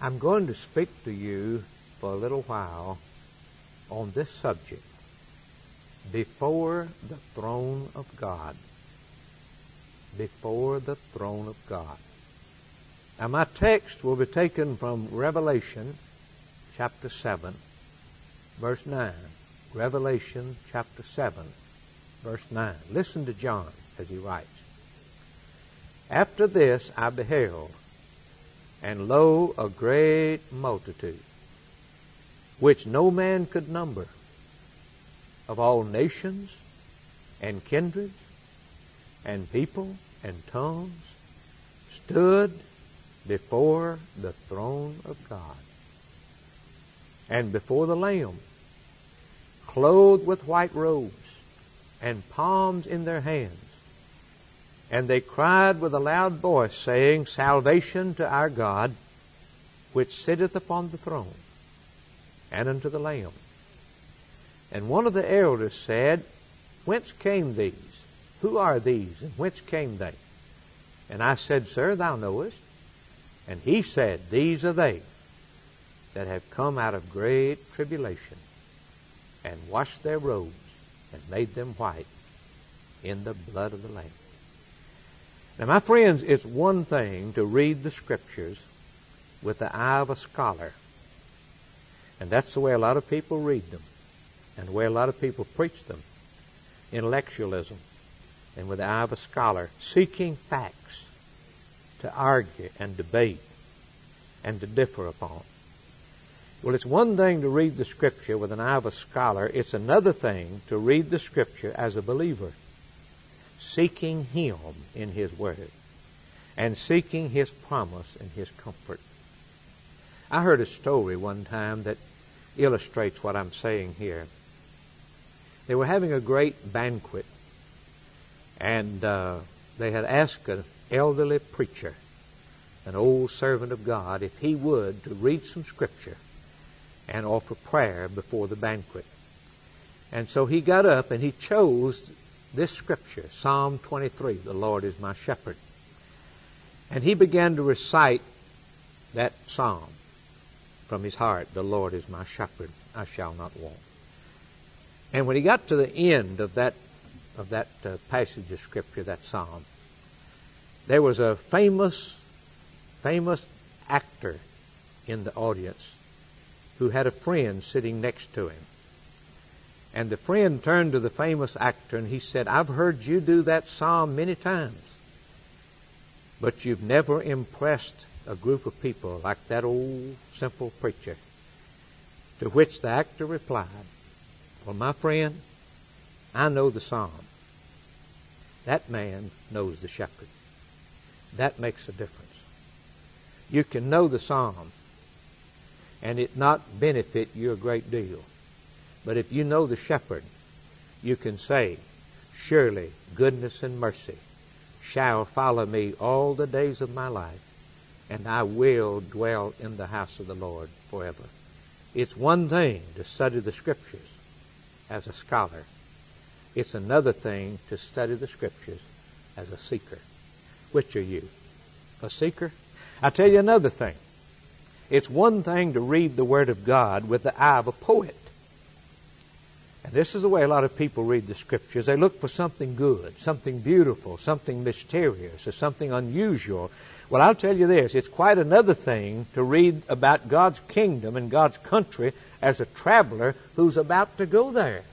I'm going to speak to you for a little while on this subject, before the throne of God. Before the throne of God. Now my text will be taken from Revelation chapter 7, verse 9. Revelation chapter 7, verse 9. Listen to John as he writes. After this I beheld, and lo, a great multitude, which no man could number, of all nations and kindreds and people and tongues, stood before the throne of God and before the Lamb, clothed with white robes and palms in their hands. And they cried with a loud voice, saying, Salvation to our God, which sitteth upon the throne, and unto the Lamb. And one of the elders said, Whence came these? Who are these, and whence came they? And I said, Sir, thou knowest. And he said, These are they that have come out of great tribulation, and washed their robes, and made them white in the blood of the Lamb. Now, my friends, it's one thing to read the Scriptures with the eye of a scholar. And that's the way a lot of people read them, and the way a lot of people preach them. Intellectualism, and with the eye of a scholar, seeking facts to argue and debate and to differ upon. Well, it's one thing to read the Scripture with an eye of a scholar. It's another thing to read the Scripture as a believer, seeking Him in His Word and seeking His promise and His comfort. I heard a story one time that illustrates what I'm saying here. They were having a great banquet, and they had asked an elderly preacher, an old servant of God, if he would to read some Scripture and offer prayer before the banquet. And so he got up and he chose this Scripture, Psalm 23, the Lord is my shepherd. And he began to recite that psalm from his heart, the Lord is my shepherd, I shall not want. And when he got to the end of that passage of Scripture, that psalm, there was a famous actor in the audience who had a friend sitting next to him. And the friend turned to the famous actor and he said, I've heard you do that psalm many times, but you've never impressed a group of people like that old simple preacher. To which the actor replied, Well, my friend, I know the psalm. That man knows the shepherd. That makes a difference. You can know the psalm and it not benefit you a great deal. But if you know the shepherd, you can say, Surely goodness and mercy shall follow me all the days of my life, and I will dwell in the house of the Lord forever. It's one thing to study the Scriptures as a scholar. It's another thing to study the Scriptures as a seeker. Which are you? A seeker? I'll tell you another thing. It's one thing to read the Word of God with the eye of a poet. And this is the way a lot of people read the Scriptures. They look for something good, something beautiful, something mysterious, or something unusual. Well, I'll tell you this. It's quite another thing to read about God's kingdom and God's country as a traveler who's about to go there.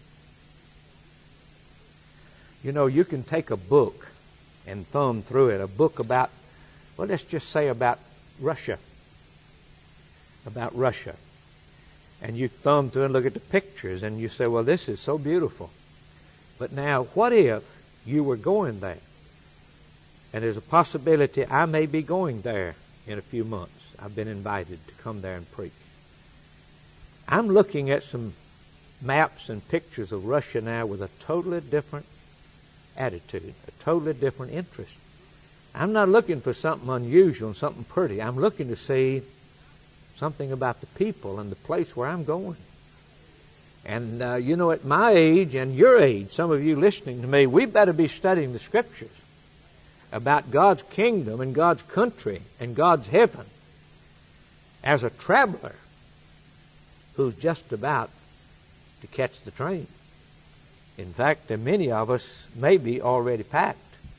You know, you can take a book and thumb through it, a book about, well, let's just say about Russia. About Russia. And you thumb through and look at the pictures and you say, well, this is so beautiful. But now, what if you were going there? And there's a possibility I may be going there in a few months. I've been invited to come there and preach. I'm looking at some maps and pictures of Russia now with a totally different attitude, a totally different interest. I'm not looking for something unusual and something pretty. I'm looking to see something about the people and the place where I'm going. And, you know, at my age and your age, some of you listening to me, we better be studying the Scriptures about God's kingdom and God's country and God's heaven. as a traveler who's just about to catch the train. In fact, there are many of us may be already packed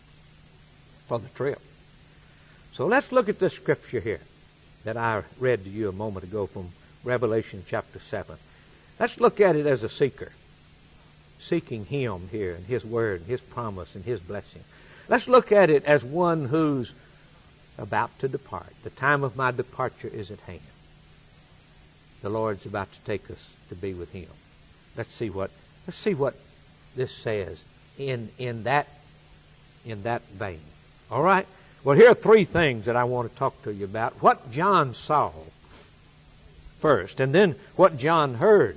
for the trip. So let's look at this scripture here that I read to you a moment ago from Revelation chapter 7. Let's look at it as a seeker, seeking Him here and His Word and His promise and His blessing. Let's look at it as one who's about to depart. The time of my departure is at hand. The Lord's about to take us to be with Him. Let's see what this says in that vein. All right? Well, here are three things that I want to talk to you about. What John saw first, and then what John heard.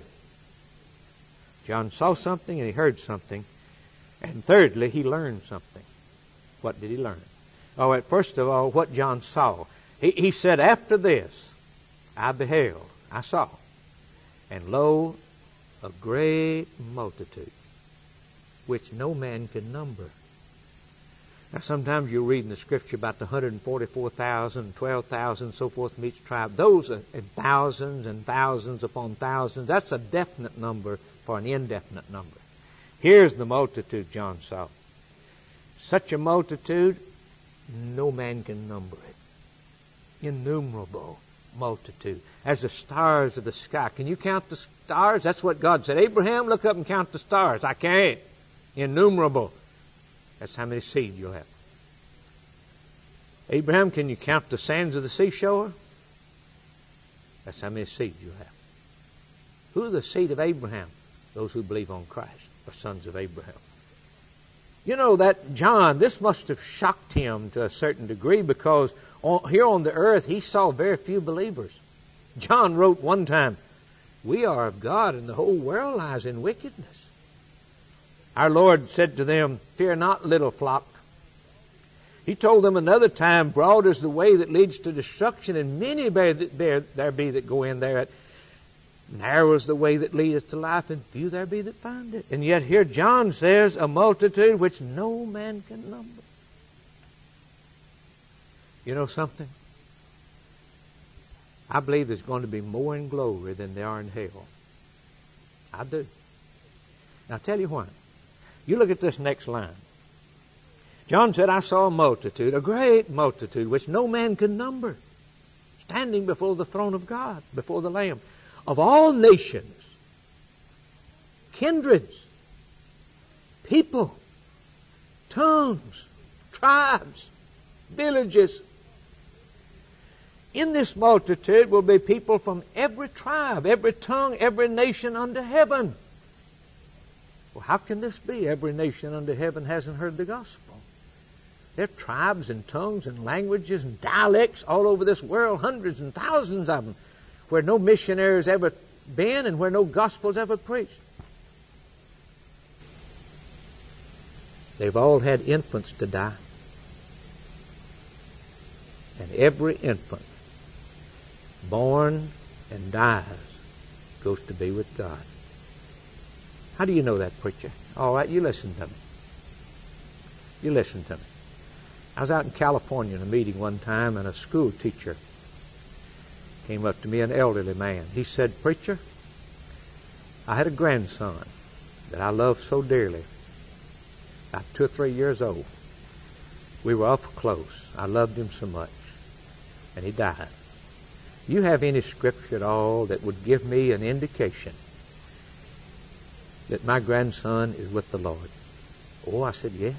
John saw something and he heard something. And thirdly, he learned something. What did he learn? Oh, first of all, what John saw. He said, after this, I beheld, I saw, and lo, a great multitude, which no man can number. Now, sometimes you read in the Scripture about the 144,000, 12,000, so forth from each tribe. Those are thousands and thousands upon thousands. That's a definite number for an indefinite number. Here's the multitude John saw. Such a multitude, no man can number it. Innumerable multitude. As the stars of the sky. Can you count the stars? That's what God said. Abraham, look up and count the stars. I can't. Innumerable. That's how many seed you'll have. Abraham, can you count the sands of the seashore? That's how many seed you'll have. Who are the seed of Abraham? Those who believe on Christ are sons of Abraham. You know that John, this must have shocked him to a certain degree because here on the earth he saw very few believers. John wrote one time, we are of God and the whole world lies in wickedness. Our Lord said to them, fear not, little flock. He told them another time, broad is the way that leads to destruction, and many there be that go in thereat. Narrow is the way that leadeth to life, and few there be that find it. And yet here John says, a multitude which no man can number. You know something? I believe there's going to be more in glory than there are in hell. I do. Now I'll tell you why. You look at this next line. John said, I saw a multitude, a great multitude, which no man can number, standing before the throne of God, before the Lamb, of all nations, kindreds, people, tongues, tribes, villages. In this multitude will be people from every tribe, every tongue, every nation under heaven. Well, how can this be? Every nation under heaven hasn't heard the gospel. There are tribes and tongues and languages and dialects all over this world, hundreds and thousands of them, where no missionaries ever been and where no gospel's ever preached. They've all had infants to die. And every infant born and dies goes to be with God. How do you know that, preacher? All right, you listen to me. You listen to me. I was out in California in a meeting one time, and a school teacher came up to me, an elderly man. He said, preacher, I had a grandson that I loved so dearly, about 2 or 3 years old. We were up close. I loved him so much. And he died. You have any scripture at all that would give me an indication that my grandson is with the Lord? Oh, I said, yeah.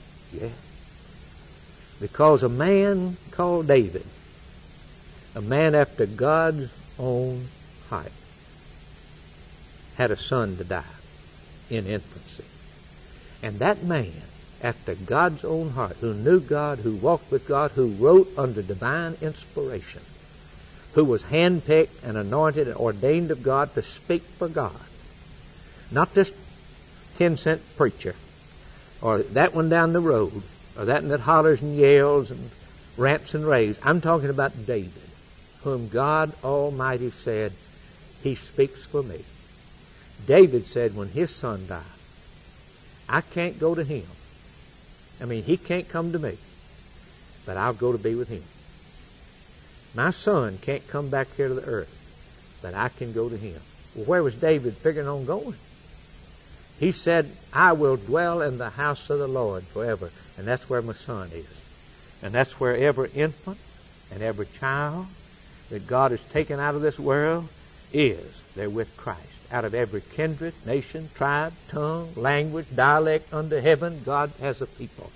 Because a man called David, a man after God's own heart, had a son to die in infancy. And that man, after God's own heart, who knew God, who walked with God, who wrote under divine inspiration, who was handpicked and anointed and ordained of God to speak for God, not this 10-cent preacher, or that one down the road, or that one that hollers and yells and rants and raves. I'm talking about David, whom God Almighty said, he speaks for me. David said when his son died, I can't go to him. I mean, he can't come to me, but I'll go to be with him. My son can't come back here to the earth, but I can go to him. Well, where was David figuring on going? He said, I will dwell in the house of the Lord forever. And that's where my son is. And that's where every infant and every child that God has taken out of this world is. They're with Christ. Out of every kindred, nation, tribe, tongue, language, dialect under heaven, God has a people.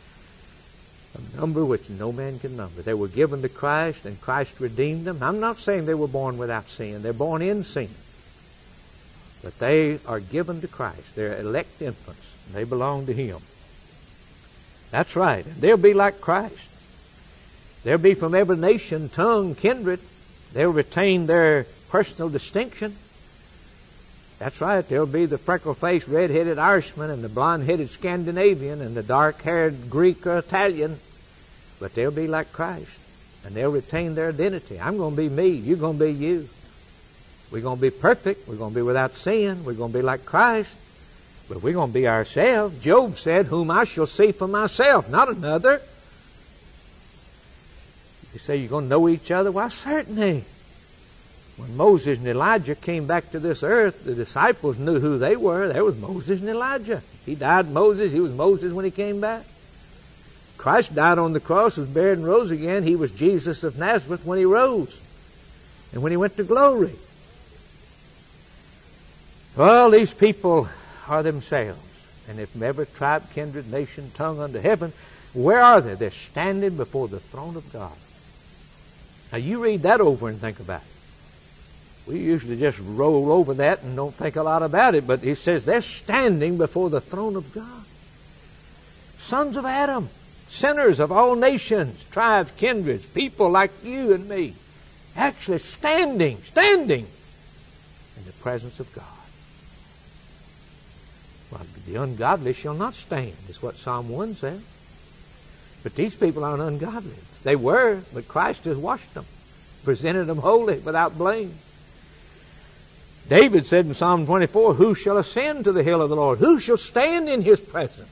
A number which no man can number. They were given to Christ, and Christ redeemed them. I'm not saying they were born without sin. They're born in sin. But they are given to Christ. They're elect infants. They belong to Him. That's right. And they'll be like Christ. They'll be from every nation, tongue, kindred. They'll retain their personal distinction. That's right. There'll be the freckle-faced, red-headed Irishman and the blonde-headed Scandinavian and the dark-haired Greek or Italian. But they'll be like Christ. And they'll retain their identity. I'm going to be me. You're going to be you. We're going to be perfect. We're going to be without sin. We're going to be like Christ. But we're going to be ourselves. Job said, whom I shall see for myself, not another. You say you're going to know each other? Why, certainly. When Moses and Elijah came back to this earth, the disciples knew who they were. There was Moses and Elijah. He died Moses. He was Moses when he came back. Christ died on the cross, was buried, and rose again. He was Jesus of Nazareth when He rose and when He went to glory. Well, these people are themselves. And if from every tribe, kindred, nation, tongue under heaven, where are they? They're standing before the throne of God. Now you read that over and think about it. We usually just roll over that and don't think a lot about it, but He says they're standing before the throne of God. Sons of Adam, sinners of all nations, tribes, kindreds, people like you and me, actually standing in the presence of God. Well, the ungodly shall not stand, is what Psalm 1 says. But these people aren't ungodly. They were, but Christ has washed them, presented them holy, without blame. David said in Psalm 24, who shall ascend to the hill of the Lord? Who shall stand in His presence?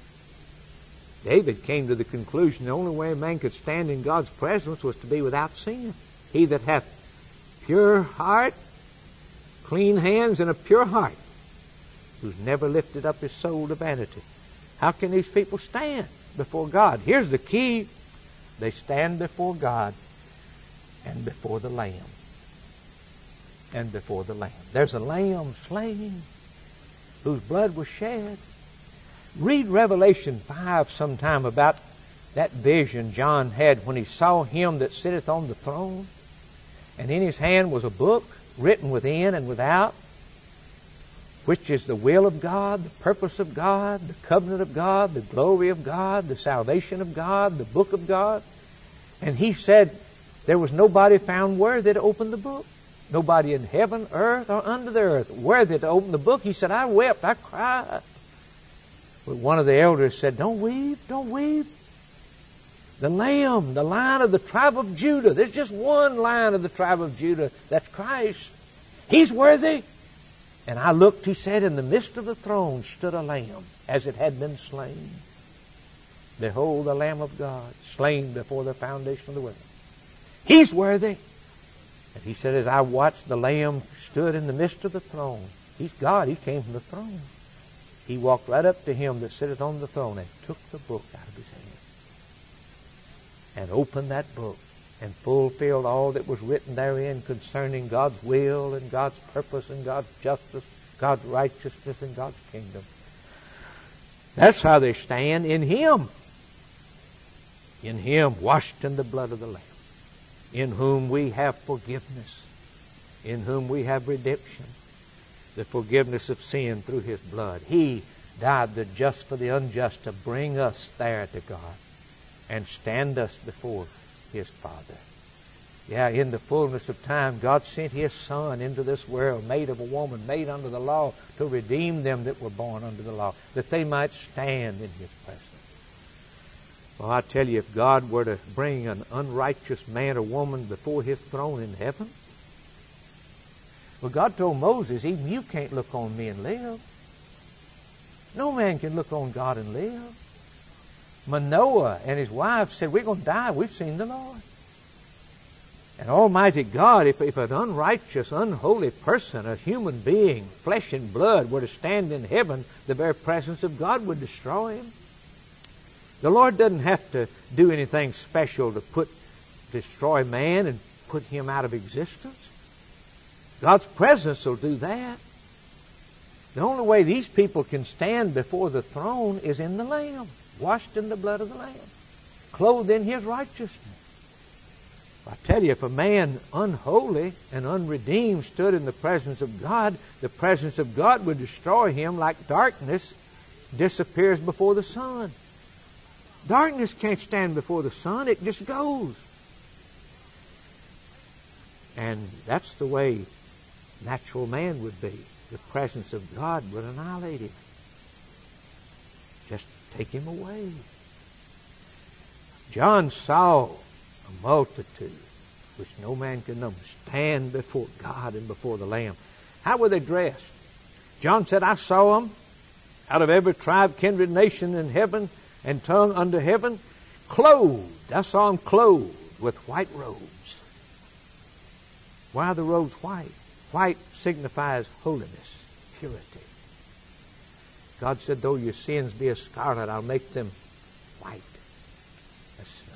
David came to the conclusion the only way a man could stand in God's presence was to be without sin. He that hath pure heart, clean hands, and a pure heart, who's never lifted up his soul to vanity. How can these people stand before God? Here's the key. They stand before God and before the Lamb. And before the Lamb. There's a Lamb slain whose blood was shed. Read Revelation 5 sometime about that vision John had when he saw Him that sitteth on the throne. And in His hand was a book written within and without, which is the will of God, the purpose of God, the covenant of God, the glory of God, the salvation of God, the book of God. And He said there was nobody found worthy to open the book. Nobody in heaven, earth, or under the earth worthy to open the book. He said, I wept, I cried. But one of the elders said, don't weep, don't weep. The Lamb, the Lion of the tribe of Judah. There's just one Lion of the tribe of Judah. That's Christ. He's worthy. And I looked, he said, in the midst of the throne stood a Lamb, as it had been slain. Behold, the Lamb of God, slain before the foundation of the world. He's worthy. And he said, as I watched, the Lamb stood in the midst of the throne. He's God. He came from the throne. He walked right up to Him that sitteth on the throne and took the book out of His hand and opened that book and fulfilled all that was written therein concerning God's will and God's purpose and God's justice, God's righteousness and God's kingdom. That's how they stand in Him. In Him, washed in the blood of the Lamb, in whom we have forgiveness, in whom we have redemption, the forgiveness of sin through His blood. He died the just for the unjust to bring us there to God and stand us before His Father. Yeah, in the fullness of time, God sent His Son into this world, made of a woman, made under the law, to redeem them that were born under the law, that they might stand in His presence. Well, I tell you, if God were to bring an unrighteous man or woman before His throne in heaven, well, God told Moses, even you can't look on me and live. No man can look on God and live. Manoah and his wife said, we're going to die. We've seen the Lord. And Almighty God, if an unrighteous, unholy person, a human being, flesh and blood, were to stand in heaven, the very presence of God would destroy him. The Lord doesn't have to do anything special to destroy man and put him out of existence. God's presence will do that. The only way these people can stand before the throne is in the Lamb, washed in the blood of the Lamb, clothed in His righteousness. I tell you, if a man unholy and unredeemed stood in the presence of God, the presence of God would destroy him like darkness disappears before the sun. Darkness can't stand before the sun. It just goes. And that's the way natural man would be. The presence of God would annihilate him. Just take him away. John saw a multitude which no man could number stand before God and before the Lamb. How were they dressed? John said, I saw them out of every tribe, kindred, nation in heaven and tongue under heaven, clothed. I saw them clothed with white robes. Why are the robes white? White signifies holiness, purity. God said, though your sins be as scarlet, I'll make them white as snow.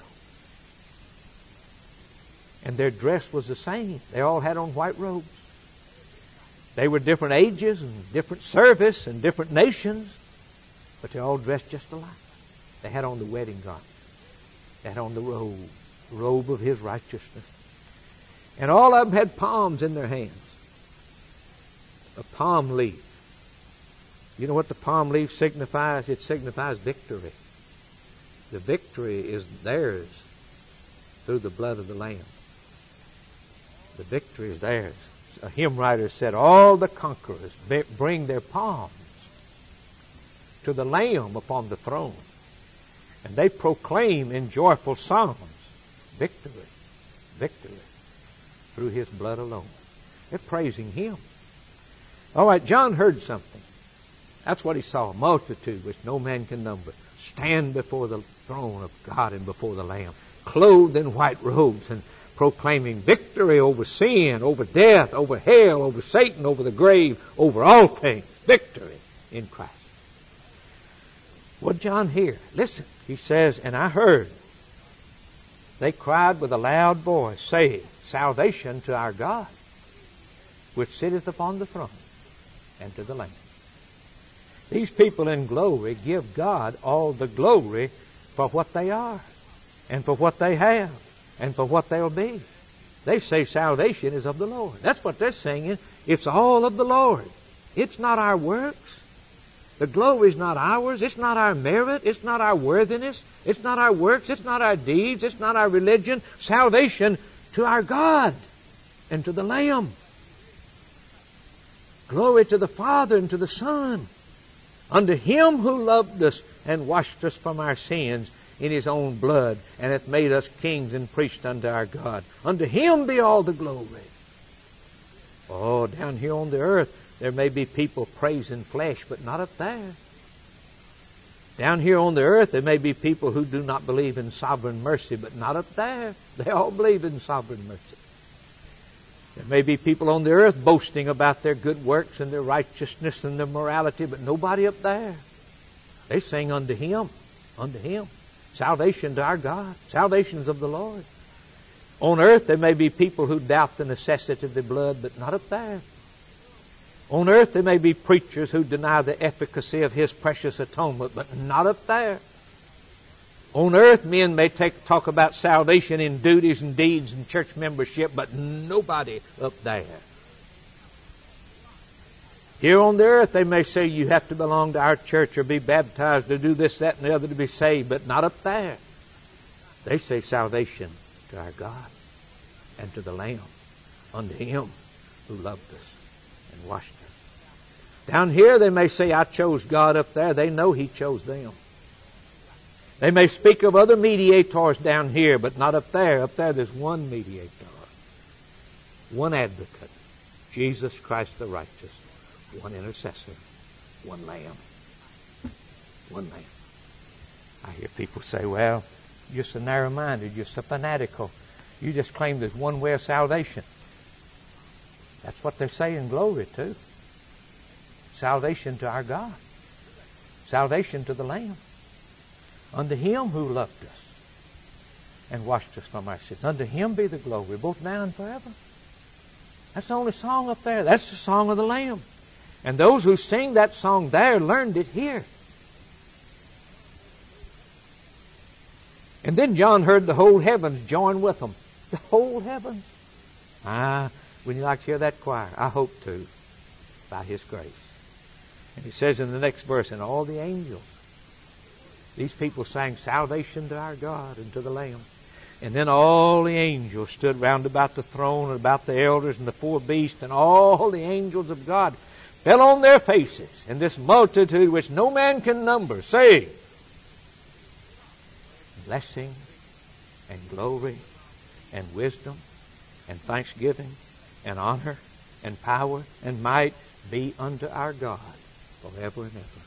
And their dress was the same. They all had on white robes. They were different ages and different service and different nations, but they all dressed just alike. They had on the wedding garment. They had on the robe of His righteousness. And all of them had palms in their hands. A palm leaf. You know what the palm leaf signifies? It signifies victory. The victory is theirs through the blood of the Lamb. The victory is theirs. A hymn writer said, all the conquerors bring their palms to the Lamb upon the throne, and they proclaim in joyful songs victory, victory through His blood alone. They're praising Him. All right, John heard something. That's what he saw, a multitude which no man can number, stand before the throne of God and before the Lamb, clothed in white robes and proclaiming victory over sin, over death, over hell, over Satan, over the grave, over all things. Victory in Christ. What did John hear? Listen, he says, and I heard. They cried with a loud voice, saying, salvation to our God, which sitteth upon the throne, and to the Lamb. These people in glory give God all the glory for what they are, and for what they have, and for what they'll be. They say salvation is of the Lord. That's what they're singing. It's all of the Lord. It's not our works. The glory is not ours. It's not our merit. It's not our worthiness. It's not our works. It's not our deeds. It's not our religion. Salvation to our God and to the Lamb. Glory to the Father and to the Son. Unto Him who loved us and washed us from our sins in His own blood, and hath made us kings and priests unto our God. Unto Him be all the glory. Oh, down here on the earth, there may be people praising flesh, but not up there. Down here on the earth, there may be people who do not believe in sovereign mercy, but not up there. They all believe in sovereign mercy. There may be people on the earth boasting about their good works and their righteousness and their morality, but nobody up there. They sing unto Him, unto Him. Salvation to our God. Salvation is of the Lord. On earth there may be people who doubt the necessity of the blood, but not up there. On earth there may be preachers who deny the efficacy of His precious atonement, but not up there. On earth, men may talk about salvation in duties and deeds and church membership, but nobody up there. Here on the earth, they may say you have to belong to our church or be baptized or do this, that, and the other to be saved, but not up there. They say salvation to our God and to the Lamb, unto Him who loved us and washed us. Down here, they may say, I chose God up there. They know He chose them. They may speak of other mediators down here, but not up there. Up there, there's one mediator, one advocate, Jesus Christ the righteous, one intercessor, one Lamb. One Lamb. I hear people say, well, you're so narrow-minded, you're so fanatical. You just claim there's one way of salvation. That's what they're saying glory to. Salvation to our God. Salvation to the Lamb. Unto Him who loved us and washed us from our sins. Unto Him be the glory, both now and forever. That's the only song up there. That's the song of the Lamb. And those who sing that song there learned it here. And then John heard the whole heavens join with them. The whole heavens. Wouldn't you like to hear that choir? I hope to, by His grace. And He says in the next verse, and all the angels, these people sang salvation to our God and to the Lamb. And then all the angels stood round about the throne and about the elders and the four beasts, and all the angels of God fell on their faces, and this multitude which no man can number, saying, blessing and glory and wisdom and thanksgiving and honor and power and might be unto our God forever and ever.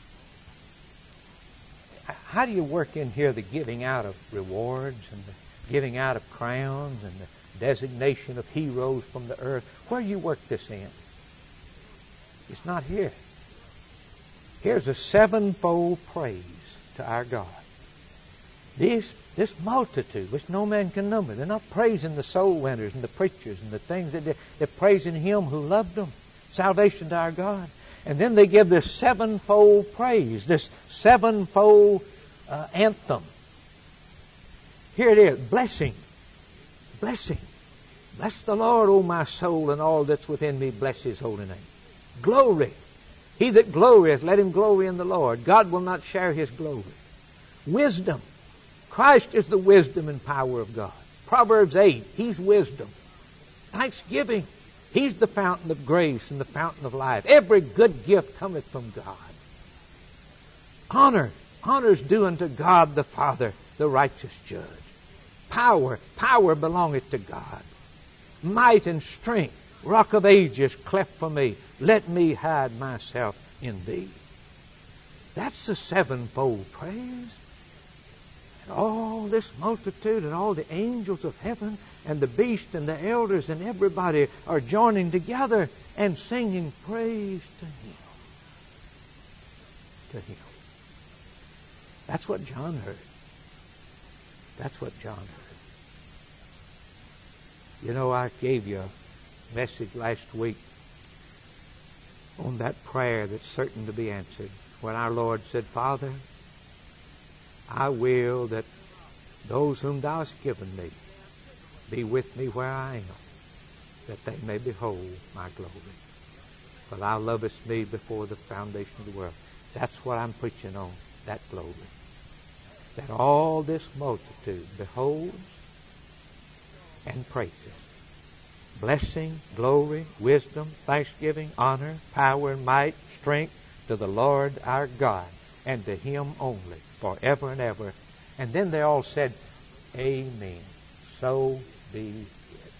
How do you work in here the giving out of rewards and the giving out of crowns and the designation of heroes from the earth? Where do you work this in? It's not here. Here's a sevenfold praise to our God. This multitude, which no man can number, they're not praising the soul winners and the preachers and the things that they're praising Him who loved them. Salvation to our God. And then they give this sevenfold praise, this sevenfold anthem. Here it is, blessing, blessing. Bless the Lord, O my soul, and all that's within me, bless His holy name. Glory. He that glorieth, let him glory in the Lord. God will not share His glory. Wisdom. Christ is the wisdom and power of God. Proverbs 8, He's wisdom. Thanksgiving. He's the fountain of grace and the fountain of life. Every good gift cometh from God. Honor. Honor is due unto God the Father, the righteous judge. Power. Power belongeth to God. Might and strength. Rock of ages, cleft for me. Let me hide myself in Thee. That's the sevenfold praise. And all this multitude and all the angels of heaven and the beast and the elders and everybody are joining together and singing praise to Him. To Him. That's what John heard. That's what John heard. You know, I gave you a message last week on that prayer that's certain to be answered. When our Lord said, Father, I will that those whom Thou hast given me be with me where I am, that they may behold my glory. For Thou lovest me before the foundation of the world. That's what I'm preaching on, that glory. That all this multitude beholds and praises. Blessing, glory, wisdom, thanksgiving, honor, power, and might, strength to the Lord our God, and to Him only, forever and ever. And then they all said, Amen. So be it.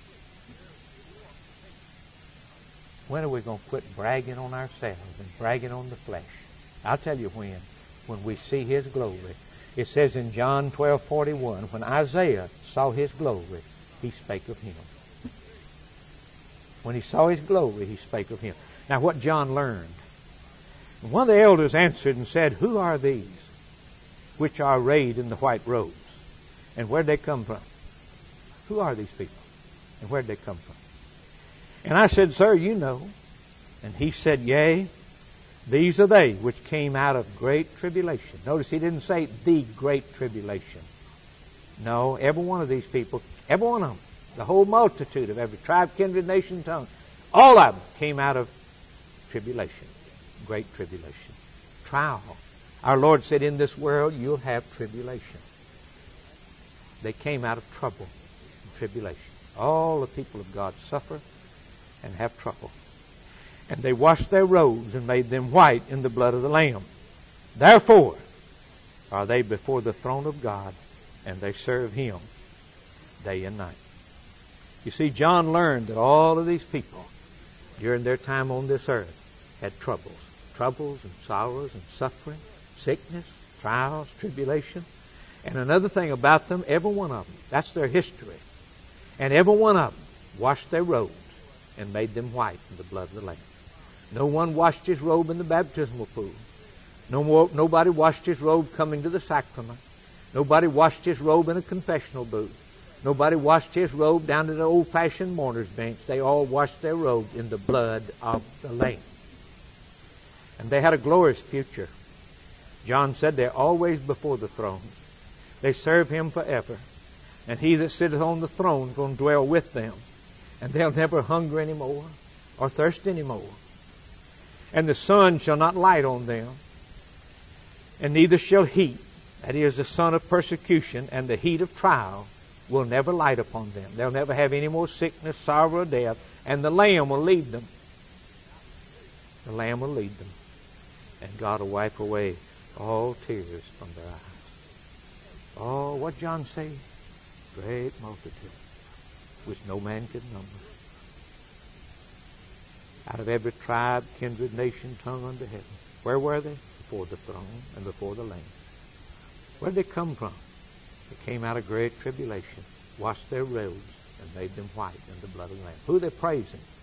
When are we going to quit bragging on ourselves and bragging on the flesh? I'll tell you when we see His glory. It says in John 12:41, when Isaiah saw His glory, he spake of Him. When he saw His glory, he spake of Him. Now what John learned. One of the elders answered and said, Who are these which are arrayed in the white robes? And where'd they come from? Who are these people? And where'd they come from? And I said, Sir, you know. And he said, Yea, these are they which came out of great tribulation. Notice he didn't say the great tribulation. No, every one of these people, every one of them, the whole multitude of every tribe, kindred, nation, tongue, all of them came out of tribulation. Great tribulation. Trial. Our Lord said, in this world you'll have tribulation. They came out of trouble and tribulation. All the people of God suffer and have trouble. And they washed their robes and made them white in the blood of the Lamb. Therefore are they before the throne of God, and they serve Him day and night. You see, John learned that all of these people, during their time on this earth, had troubles. Troubles and sorrows and suffering, sickness, trials, tribulation. And another thing about them, every one of them, that's their history. And every one of them washed their robes and made them white in the blood of the Lamb. No one washed his robe in the baptismal pool. Nobody washed his robe coming to the sacrament. Nobody washed his robe in a confessional booth. Nobody washed his robe down to the old-fashioned mourner's bench. They all washed their robes in the blood of the Lamb. And they had a glorious future. John said they're always before the throne. They serve him forever. And he that sitteth on the throne is going to dwell with them. And they'll never hunger anymore or thirst anymore. And the sun shall not light on them. And neither shall heat, that is the sun of persecution and the heat of trial, will never light upon them. They'll never have any more sickness, sorrow, or death. And the Lamb will lead them. The Lamb will lead them. And God will wipe away all tears from their eyes. Oh, what John say? Great multitude, which no man could number. Out of every tribe, kindred, nation, tongue under heaven. Where were they? Before the throne and before the Lamb. Where did they come from? They came out of great tribulation, washed their robes, and made them white in the blood of the Lamb. Who are they praising?